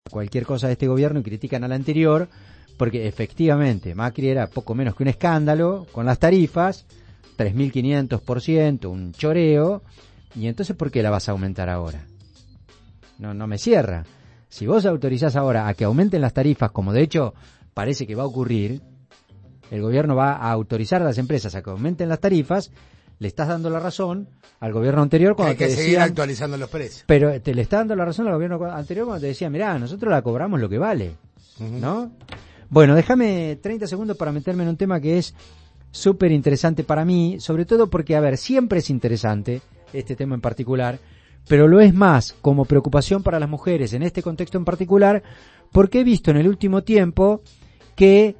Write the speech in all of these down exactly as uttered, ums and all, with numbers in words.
cualquier cosa de este gobierno y critican al anterior, porque efectivamente Macri era poco menos que un escándalo con las tarifas, tres mil quinientos por ciento, un choreo, y entonces ¿por qué la vas a aumentar ahora? No, no me cierra. Si vos autorizás ahora a que aumenten las tarifas, como de hecho parece que va a ocurrir, el gobierno va a autorizar a las empresas a que aumenten las tarifas, le estás dando la razón al gobierno anterior cuando hay que te seguir decían, actualizando los precios. Pero te le está dando la razón al gobierno anterior cuando te decía, mirá, nosotros la cobramos lo que vale, uh-huh. ¿no? Bueno, déjame treinta segundos para meterme en un tema que es súper interesante para mí, sobre todo porque, a ver, siempre es interesante este tema en particular, pero lo es más como preocupación para las mujeres en este contexto en particular, porque he visto en el último tiempo que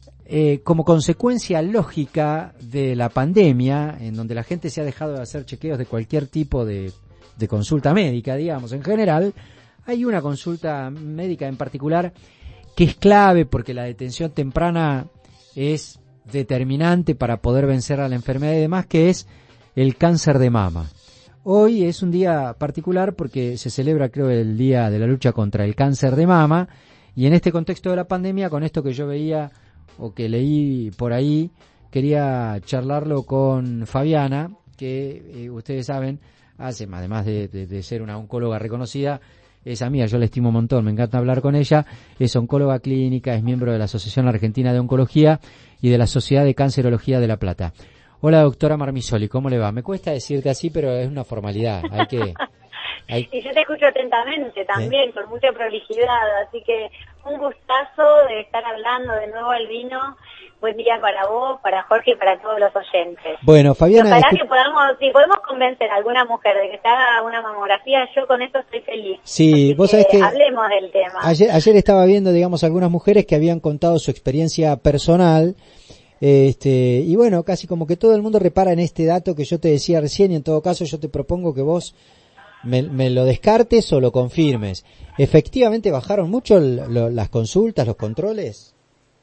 eh, como consecuencia lógica de la pandemia, en donde la gente se ha dejado de hacer chequeos de cualquier tipo de, de consulta médica, digamos, en general, hay una consulta médica en particular que es clave porque la detención temprana es determinante para poder vencer a la enfermedad y demás, que es el cáncer de mama. Hoy es un día particular porque se celebra, creo, el Día de la Lucha contra el Cáncer de Mama, y en este contexto de la pandemia, con esto que yo veía o que leí por ahí, quería charlarlo con Fabiana, que eh, ustedes saben, hace, además de, de, de ser una oncóloga reconocida, es amiga, yo la estimo un montón, me encanta hablar con ella, es oncóloga clínica, es miembro de la Asociación Argentina de Oncología y de la Sociedad de Cancerología de La Plata. Hola, doctora Marmisoli, ¿cómo le va? Me cuesta decirte así, pero es una formalidad, hay que... Hay... Y yo te escucho atentamente también, ¿Eh? con mucha prolijidad, así que un gustazo de estar hablando de nuevo al vino. Buen día para vos, para Jorge y para todos los oyentes. Bueno, Fabiana... Ojalá escu... que podamos, si podemos convencer a alguna mujer de que se haga una mamografía, yo con eso estoy feliz. Sí, así vos sabés que... Hablemos del tema. Ayer, ayer estaba viendo, digamos, algunas mujeres que habían contado su experiencia personal. Este, y bueno, casi como que todo el mundo repara en este dato que yo te decía recién, y en todo caso yo te propongo que vos me, me lo descartes o lo confirmes. ¿Efectivamente bajaron mucho el, lo, las consultas, los controles?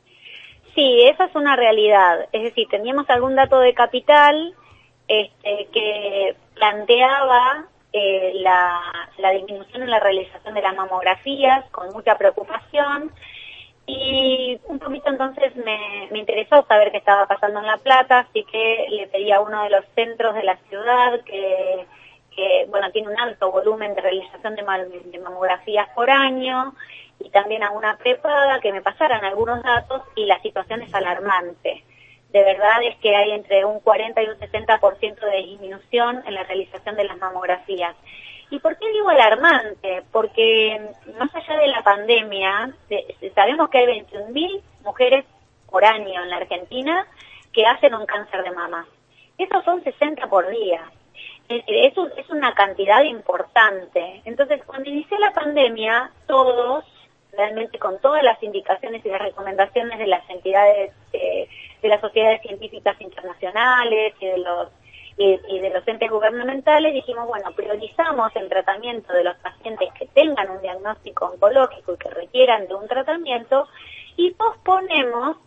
Sí, esa es una realidad. Es decir, teníamos algún dato de Capital este, que planteaba eh, la, la disminución en la realización de las mamografías con mucha preocupación. Y un poquito entonces me, me interesó saber qué estaba pasando en La Plata, así que le pedí a uno de los centros de la ciudad que, que bueno, tiene un alto volumen de realización de, mal, de mamografías por año, y también a una prepaga que me pasaran algunos datos, y la situación es alarmante. De verdad es que hay entre un cuarenta y un sesenta por ciento de disminución en la realización de las mamografías. ¿Y por qué digo alarmante? Porque más allá de la pandemia, sabemos que hay veintiún mil mujeres por año en la Argentina que hacen un cáncer de mama. Esos son sesenta por día. Es, es una cantidad importante. Entonces, cuando inició la pandemia, todos, realmente con todas las indicaciones y las recomendaciones de las entidades, eh, de las sociedades científicas internacionales y de los Y, y de los entes gubernamentales, dijimos, bueno, priorizamos el tratamiento de los pacientes que tengan un diagnóstico oncológico y que requieran de un tratamiento, y posponemos,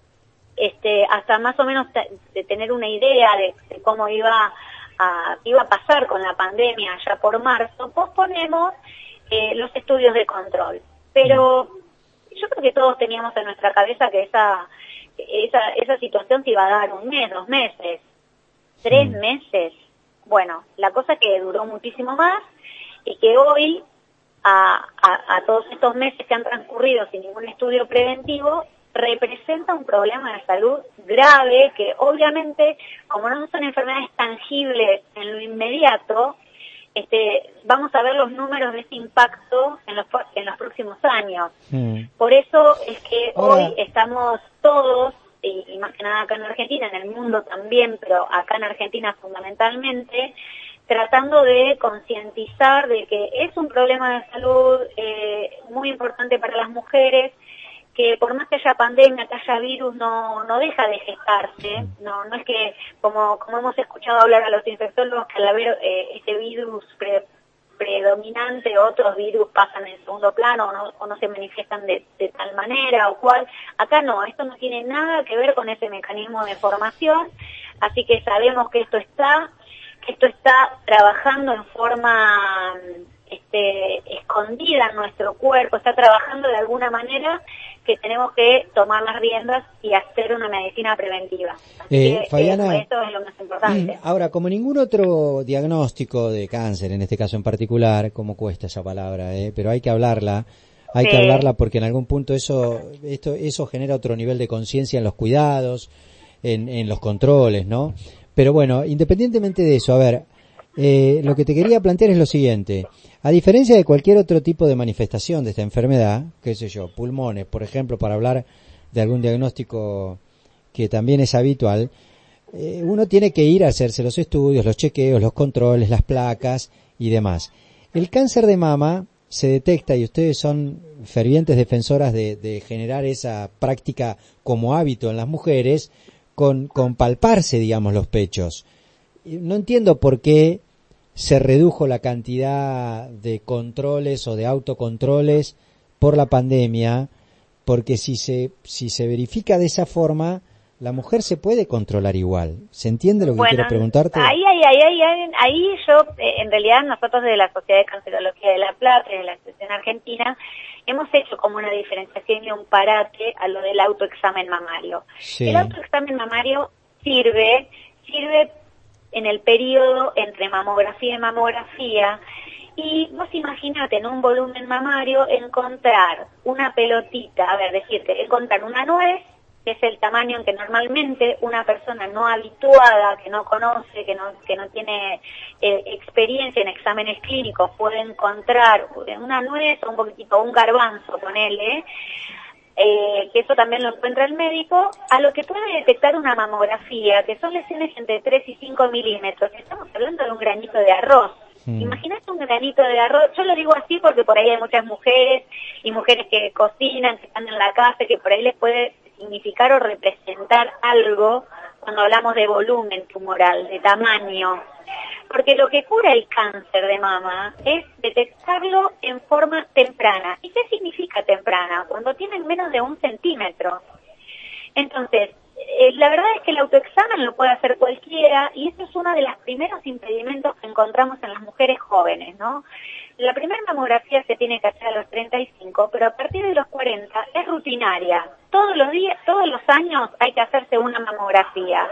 este, hasta más o menos t- de tener una idea de, de cómo iba a, iba a pasar con la pandemia allá por marzo, posponemos eh, los estudios de control. Pero yo creo que todos teníamos en nuestra cabeza que esa, esa, esa situación se iba a dar un mes, dos meses. Tres meses. Bueno, la cosa que duró muchísimo más, y que hoy, a, a, a todos estos meses que han transcurrido sin ningún estudio preventivo, representa un problema de salud grave que obviamente, como no son enfermedades tangibles en lo inmediato, este, vamos a ver los números de ese impacto en los, en los próximos años. Mm. Por eso es que Ahora... hoy estamos todos, y más que nada acá en Argentina, en el mundo también, pero acá en Argentina fundamentalmente, tratando de concientizar de que es un problema de salud eh, muy importante para las mujeres, que por más que haya pandemia, que haya virus, no no deja de gestarse, no no es que, como como hemos escuchado hablar a los infectólogos, que al haber eh, este virus pre predominante, otros virus pasan en segundo plano o no, o no se manifiestan de, de tal manera o cual. Acá no, esto no tiene nada que ver con ese mecanismo de formación, así que sabemos que esto está, que esto está trabajando en forma este, escondida en nuestro cuerpo, está trabajando de alguna manera que tenemos que tomar las riendas y hacer una medicina preventiva. Así eh, que, Fabiana, eh, esto es lo más importante. Ahora, como ningún otro diagnóstico de cáncer, en este caso en particular, ¿cómo cuesta esa palabra? Eh? Pero hay que hablarla, hay sí. que hablarla porque en algún punto eso, esto, eso genera otro nivel de conciencia en los cuidados, en, en los controles, ¿no? Pero bueno, independientemente de eso, a ver, eh, lo que te quería plantear es lo siguiente. A diferencia de cualquier otro tipo de manifestación de esta enfermedad, qué sé yo, pulmones, por ejemplo, para hablar de algún diagnóstico que también es habitual, eh, uno tiene que ir a hacerse los estudios, los chequeos, los controles, las placas y demás. El cáncer de mama se detecta, y ustedes son fervientes defensoras de, de generar esa práctica como hábito en las mujeres, con, con palparse, digamos, los pechos. No entiendo por qué se redujo la cantidad de controles o de autocontroles por la pandemia, porque si se si se verifica de esa forma, la mujer se puede controlar igual. ¿Se entiende lo que bueno, quiero preguntarte? Ahí, ahí, ahí, ahí, ahí, ahí yo, eh, en realidad nosotros de la Sociedad de Cancerología de La Plata, de la Asociación Argentina, hemos hecho como una diferenciación y un parate a lo del autoexamen mamario. Sí. El autoexamen mamario sirve, sirve en el periodo entre mamografía y mamografía, y vos imaginate en un volumen mamario encontrar una pelotita, a ver, decirte, encontrar una nuez, que es el tamaño en que normalmente una persona no habituada, que no conoce, que no que no tiene eh, experiencia en exámenes clínicos, puede encontrar una nuez o un poquitito, un garbanzo, ponele, Eh, que eso también lo encuentra el médico, a lo que puede detectar una mamografía, que son lesiones entre tres y cinco milímetros. Estamos hablando de un granito de arroz. Mm. Imagínate un granito de arroz. Yo lo digo así porque por ahí hay muchas mujeres y mujeres que cocinan, que están en la casa, que por ahí les puede significar o representar algo cuando hablamos de volumen tumoral, de tamaño. Porque lo que cura el cáncer de mama es detectarlo en forma temprana. ¿Y qué significa temprana? Cuando tienen menos de un centímetro. Entonces, eh, la verdad es que el autoexamen lo puede hacer cualquiera, y eso es uno de los primeros impedimentos que encontramos en las mujeres jóvenes, ¿no? La primera mamografía se tiene que hacer a los treinta y cinco, pero a partir de los cuarenta es rutinaria. Todos los días, todos los años hay que hacerse una mamografía.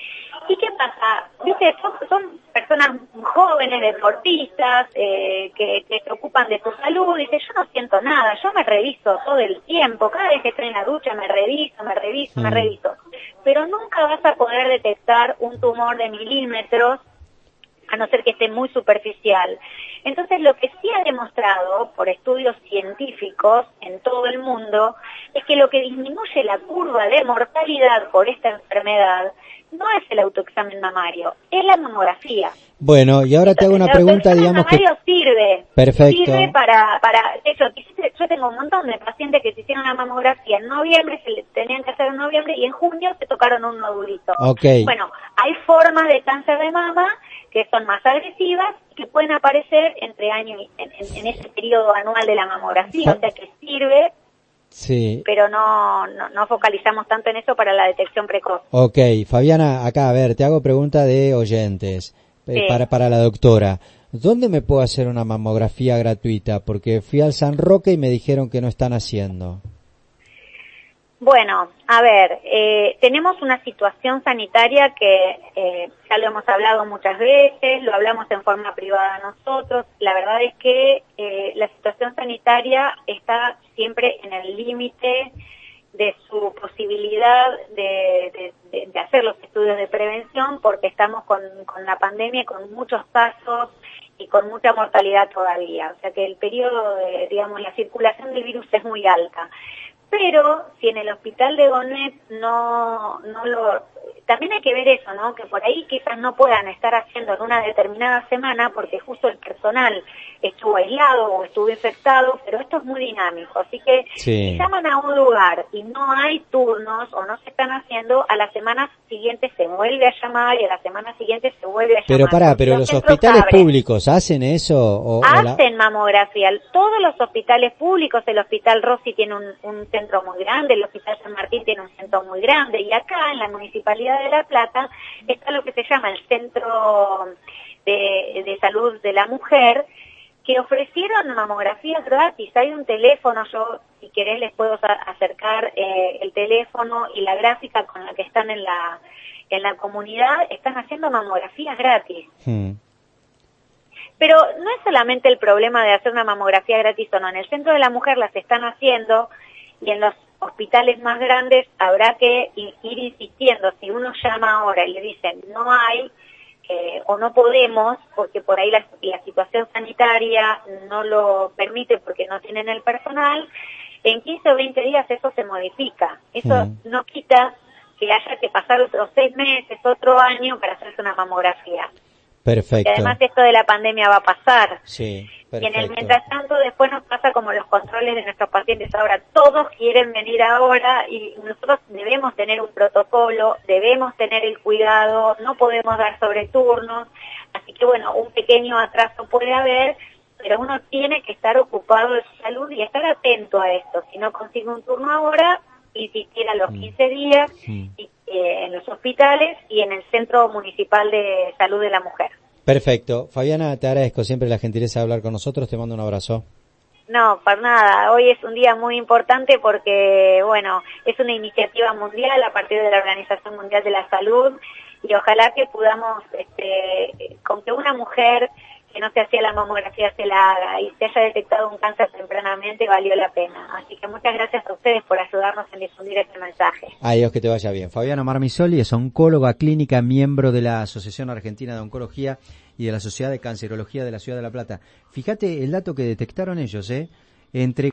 ¿Y qué pasa? Viste, son, son personas jóvenes, deportistas, eh, que, que se ocupan de su salud. Dice, yo no siento nada, yo me reviso todo el tiempo. Cada vez que estoy en la ducha me reviso, me reviso, mm. me reviso. Pero nunca vas a poder detectar un tumor de milímetros, a no ser que esté muy superficial. Entonces, lo que sí ha demostrado por estudios científicos en todo el mundo es que lo que disminuye la curva de mortalidad por esta enfermedad no es el autoexamen mamario, es la mamografía. Bueno, y ahora te hago una pregunta, digamos que... El autoexamen mamario sirve. Perfecto. Sirve para, para, de hecho, yo tengo un montón de pacientes que se hicieron la mamografía en noviembre, se le tenían que hacer en noviembre, y en junio se tocaron un nodulito. Okay. Bueno, hay formas de cáncer de mama que son más agresivas, que pueden aparecer entre años y en, en, en ese periodo anual de la mamografía, o sea que sirve. Sí. Pero no, no no focalizamos tanto en eso para la detección precoz. Ok, Fabiana, acá, a ver, te hago pregunta de oyentes, sí. eh, para para la doctora. ¿Dónde me puedo hacer una mamografía gratuita? Porque fui al San Roque y me dijeron que no están haciendo. Bueno, a ver, eh, tenemos una situación sanitaria que eh, ya lo hemos hablado muchas veces, lo hablamos en forma privada nosotros. La verdad es que eh, la situación sanitaria está siempre en el límite de su posibilidad de, de, de hacer los estudios de prevención, porque estamos con, con la pandemia, con muchos casos y con mucha mortalidad todavía. O sea que el periodo de, digamos, la circulación del virus es muy alta. Pero si en el hospital de Gonet no, no lo... También hay que ver eso, ¿no? Que por ahí quizás no puedan estar haciendo en una determinada semana porque justo el personal estuvo aislado o estuvo infectado, pero esto es muy dinámico. Así que sí. Si llaman a un lugar y no hay turnos o no se están haciendo, a la semana siguiente se vuelve a llamar y a la semana siguiente se vuelve a llamar. Pero pará, pero los, los hospitales abren. ¿Públicos hacen eso? O, hacen o la... mamografía. Todos los hospitales públicos, el Hospital Rossi tiene un, un centro muy grande, el Hospital San Martín tiene un centro muy grande, y acá en la Municipalidad de La Plata está lo que se llama el Centro de, de Salud de la Mujer, que ofrecieron mamografías gratis. Hay un teléfono, yo si querés les puedo acercar eh, el teléfono y la gráfica con la que están en la en la comunidad, están haciendo mamografías gratis. Hmm. Pero no es solamente el problema de hacer una mamografía gratis o no, en el Centro de la Mujer las están haciendo y en los hospitales más grandes habrá que ir insistiendo. Si uno llama ahora y le dicen no hay eh, o no podemos, porque por ahí la, la situación sanitaria no lo permite porque no tienen el personal, en quince o veinte días eso se modifica. Eso mm. no quita que haya que pasar otros seis meses, otro año para hacerse una mamografía. Perfecto. Y además esto de la pandemia va a pasar. Sí, perfecto. Y en el mientras tanto después nos pasa como los controles de nuestros pacientes ahora. Todos quieren venir ahora y nosotros debemos tener un protocolo, debemos tener el cuidado, no podemos dar sobreturnos. Así que bueno, un pequeño atraso puede haber, pero uno tiene que estar ocupado de su salud y estar atento a esto. Si no consigue un turno ahora, insistir a los quince días y, eh, en los hospitales y en el Centro Municipal de Salud de la Mujer. Perfecto. Fabiana, te agradezco siempre la gentileza de hablar con nosotros. Te mando un abrazo. No, para nada. Hoy es un día muy importante porque, bueno, es una iniciativa mundial a partir de la Organización Mundial de la Salud y ojalá que podamos, este, con que una mujer que no se hacía la mamografía se la haga y se haya detectado un cáncer tempranamente, valió la pena. Así que muchas gracias a ustedes por ayudarnos en difundir este mensaje. Adiós, que te vaya bien. Fabiana Marmisoli es oncóloga clínica, miembro de la Asociación Argentina de Oncología y de la Sociedad de Cancerología de la Ciudad de La Plata. Fíjate el dato que detectaron ellos, ¿eh? Entre